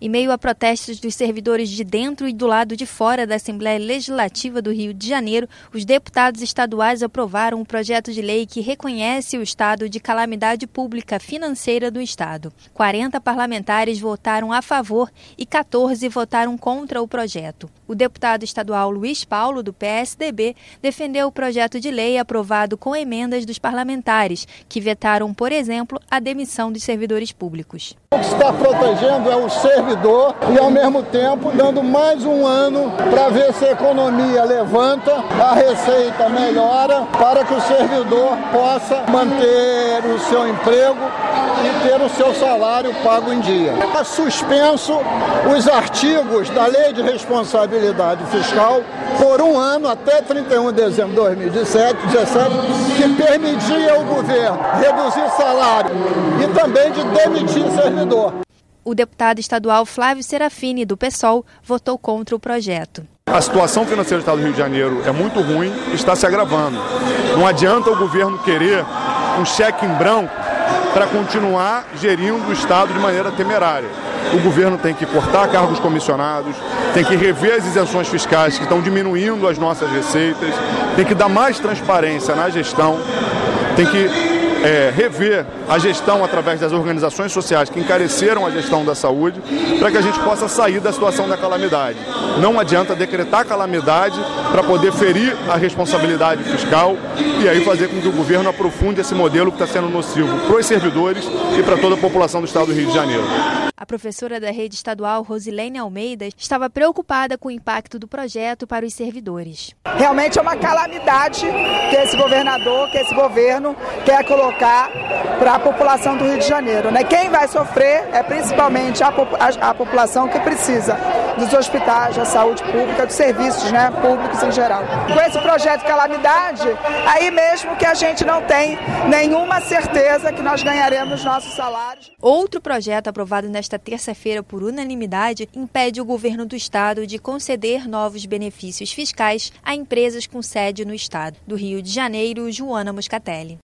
Em meio a protestos dos servidores de dentro e do lado de fora da Assembleia Legislativa do Rio de Janeiro, os deputados estaduais aprovaram um projeto de lei que reconhece o estado de calamidade pública financeira do estado. 40 parlamentares votaram a favor e 14 votaram contra o projeto. O deputado estadual Luiz Paulo, do PSDB, defendeu o projeto de lei aprovado com emendas dos parlamentares, que vetaram, por exemplo, a demissão dos servidores públicos. O que está protegendo é o servidor e, ao mesmo tempo, dando mais um ano para ver se a economia levanta, a receita melhora, para que o servidor possa manter o seu emprego e ter o seu salário pago em dia. Está suspenso os artigos da Lei de Responsabilidade Fiscal por um ano, até 31 de dezembro de 2017, que permitia ao governo reduzir salário e também de demitir servidor. O deputado estadual Flávio Serafini, do PSOL, votou contra o projeto. A situação financeira do estado do Rio de Janeiro é muito ruim e está se agravando. Não adianta o governo querer um cheque em branco para continuar gerindo o estado de maneira temerária. O governo tem que cortar cargos comissionados, tem que rever as isenções fiscais que estão diminuindo as nossas receitas, tem que dar mais transparência na gestão, tem que rever a gestão através das organizações sociais que encareceram a gestão da saúde, para que a gente possa sair da situação da calamidade. Não adianta decretar calamidade para poder ferir a responsabilidade fiscal e aí fazer com que o governo aprofunde esse modelo que está sendo nocivo para os servidores e para toda a população do estado do Rio de Janeiro. A professora da rede estadual, Rosilene Almeida, estava preocupada com o impacto do projeto para os servidores. Realmente é uma calamidade que esse governador, que esse governo quer colocar para a população do Rio de Janeiro, né? Quem vai sofrer é principalmente a população que precisa dos hospitais, da saúde pública, dos serviços, né, públicos em geral. Com esse projeto de calamidade, aí mesmo que a gente não tem nenhuma certeza que nós ganharemos nossos salários. Outro projeto aprovado nesta terça-feira por unanimidade impede o governo do estado de conceder novos benefícios fiscais a empresas com sede no estado. Do Rio de Janeiro, Joana Moscatelli.